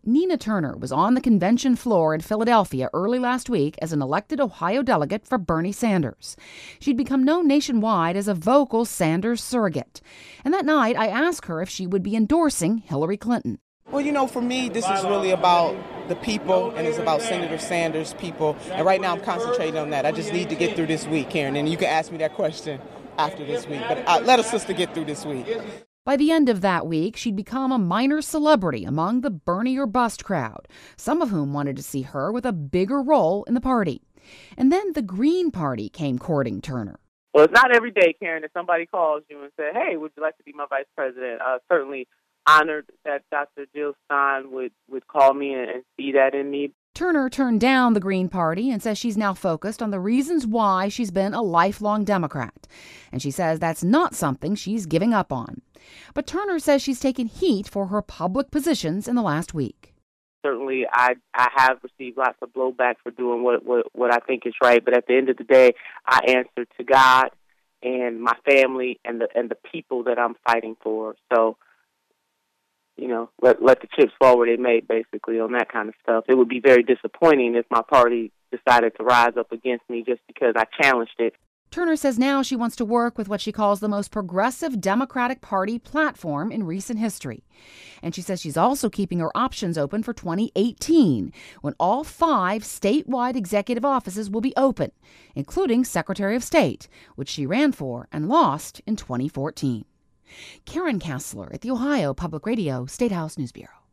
Nina Turner was on the convention floor in Philadelphia early last week as an elected Ohio delegate for Bernie Sanders. She'd become known nationwide as a vocal Sanders surrogate. And that night, I asked her if she would be endorsing Hillary Clinton. Well, for me, this is really about the people, and it's about Senator Sanders' people. And right now I'm concentrating on that. I just need to get through this week, Karen, and you can ask me that question after this week. But let a sister get through this week. By the end of that week, she'd become a minor celebrity among the Bernie or bust crowd, some of whom wanted to see her with a bigger role in the party. And then the Green Party came courting Turner. Well, it's not every day, Karen, that somebody calls you and says, hey, would you like to be my vice president? Certainly honored that Dr. Jill Stein would call me and see that in me. Turner turned down the Green Party and says she's now focused on the reasons why she's been a lifelong Democrat. And she says that's not something she's giving up on. But Turner says she's taken heat for her public positions in the last week. Certainly, I have received lots of blowback for doing what I think is right. But at the end of the day, I answer to God and my family and the people that I'm fighting for. So, let the chips fall where they may, basically, on that kind of stuff. It would be very disappointing if my party decided to rise up against me just because I challenged it. Turner says now she wants to work with what she calls the most progressive Democratic Party platform in recent history. And she says she's also keeping her options open for 2018, when all 5 statewide executive offices will be open, including Secretary of State, which she ran for and lost in 2014. Karen Kassler at the Ohio Public Radio State House News Bureau.